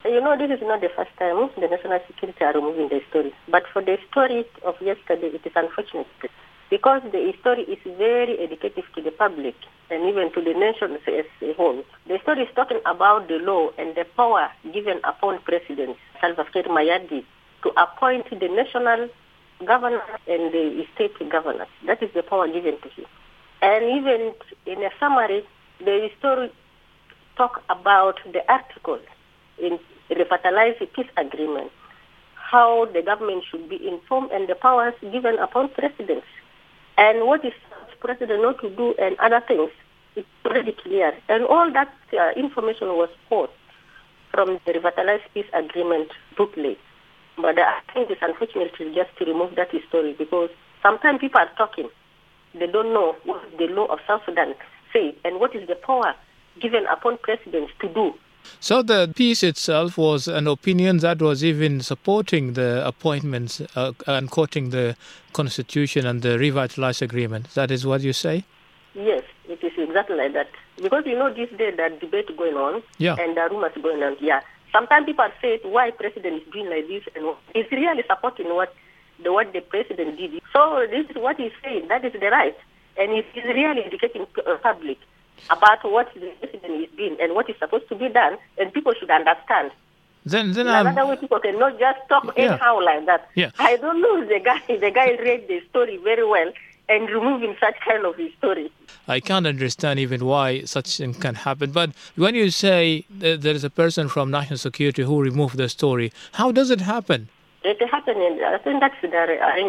This is not the first time the national security are removing the story. But for the story of yesterday, it is unfortunate because the story is very educative to the public and even to the nation as a whole. The story is talking about the law and the power given upon President Salva Kiir Mayardit to appoint the national governor and the state governor. That is the power given to him. And even in a summary, the story talk about the article in the revitalized peace agreement, how the government should be informed and the powers given upon presidents. And what is president not to do and other things, it's already clear. And all that information was pulled from the revitalized peace agreement booklet. But I think it's unfortunate just to remove that story because sometimes people are talking. They don't know what the law of South Sudan says and what is the power given upon presidents to do. So the piece itself was an opinion that was even supporting the appointments and quoting the Constitution and the revitalized agreement. That is what you say? Yes, it is exactly like that. Because this day that debate going on and the rumors going on. Yeah. Sometimes people say why president is doing like this and it's really supporting what the president did. So this is what he's saying. That is the right. And he's really educating public about what the president is doing and what is supposed to be done, and people should understand. Then another way people cannot just talk anyhow like that. Yeah. I don't know the guy read the story very well and removing such kind of story. I can't understand even why such thing can happen. But when you say that there is a person from National Security who removed the story, how does it happen? It happened, I think that's the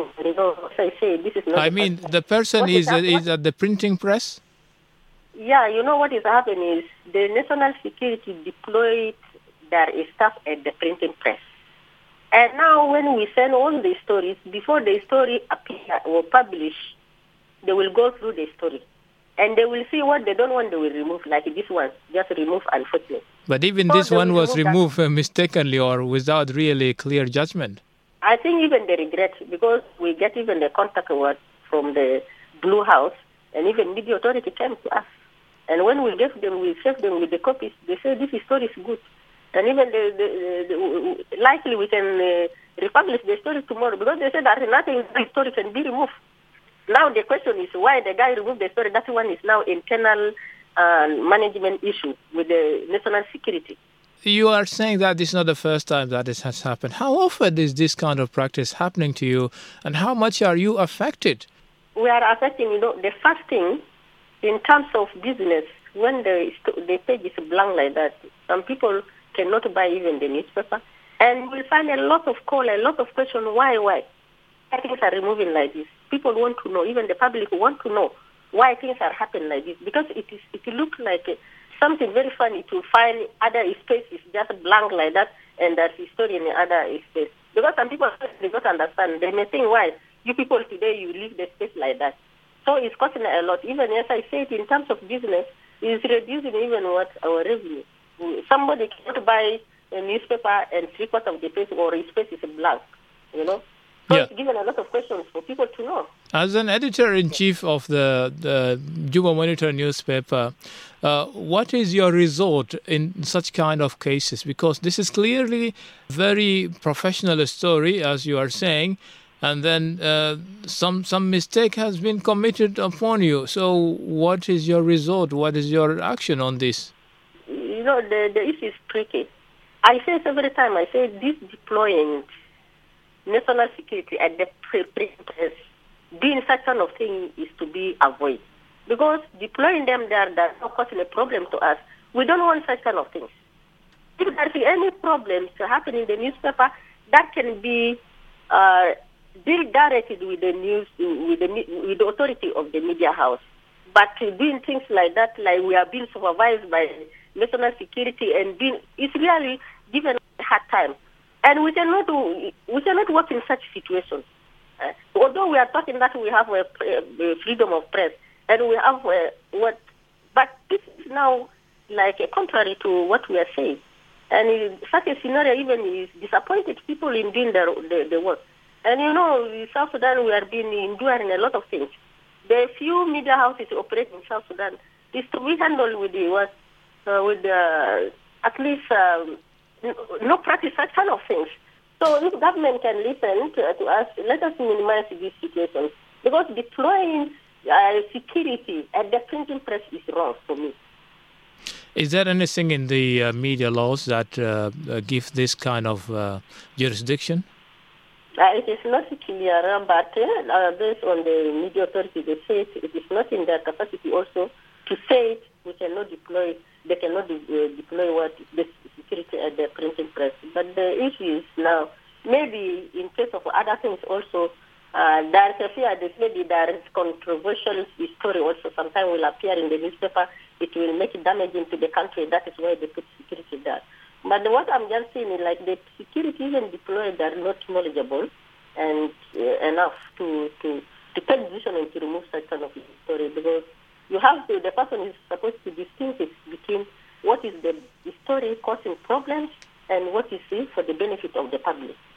as I say, this is not. I mean, the person is at the printing press? Yeah, what is happening is the national security deployed their staff at the printing press. And now when we send all the stories, before the story appear or publish, they will go through the story. And they will see what they don't want, they will remove, like this one, just remove unfortunately. But even this one was removed mistakenly or without really clear judgment. I think even they regret because we get even the contact word from the Blue House and even media authority came to us. And when we gave them, we served them with the copies, they say this story is good. And even likely we can republish the story tomorrow because they said that nothing in the story can be removed. Now the question is why the guy removed the story. That one is now internal management issue with the national security. You are saying that this is not the first time that this has happened. How often is this kind of practice happening to you and how much are you affected? We are affecting, the first thing, in terms of business, when the page is blank like that, some people cannot buy even the newspaper. And we'll find a lot of call, a lot of questions, why things are removing like this. People want to know, even the public want to know why things are happening like this. Because it looks like something very funny to find other spaces just blank like that and there's a story in the other space. Because some people they don't understand. They may think why you people today you leave the space like that. So it's costing a lot. Even as I said, in terms of business, it's reducing even our revenue. Somebody cannot buy a newspaper and 3/4 of the page or his space is blank, So it's given a lot of questions for people to know. As an editor-in-chief of the Juba Monitor newspaper, what is your resort in such kind of cases? Because this is clearly very professional story, as you are saying, and then some mistake has been committed upon you. So what is your resort? What is your action on this? The issue is tricky. I say every time, this deploying national security at the press, doing such kind of thing is to be avoided. Because deploying them there, that's not causing a problem to us. We don't want such kind of things. If there's any problems to happen in the newspaper, that can be dealt directly with the news, with the authority of the media house. But doing things like that, like we are being supervised by national security and it's really given a hard time. And we cannot work in such situations. Although we are talking that we have a freedom of press and we have but this is now like contrary to what we are saying. And in such a scenario even is disappointed people in doing the work. And in South Sudan we are being enduring a lot of things. The few media houses operate in South Sudan is to be handled with at least not practice such kind of things. So if government can listen to us, let us minimize these situations. Because deploying security at the printing press is wrong for me. Is there anything in the media laws that give this kind of jurisdiction? It is not clear, but based on the media authority, they say it is not in their capacity also to say we cannot deploy. They cannot deploy what the security at the printing press. But the issue is now maybe in case of other things also. There is a fear that maybe there is controversial story also sometimes will appear in the newspaper. It will make damaging to the country. That is why they put security there. But what I'm just saying is like the security even deployed are not knowledgeable and enough to take decision and to remove such kind of story, because you have to, the person is supposed to distinguish between what is the story causing problems and what is it for the benefit of the public.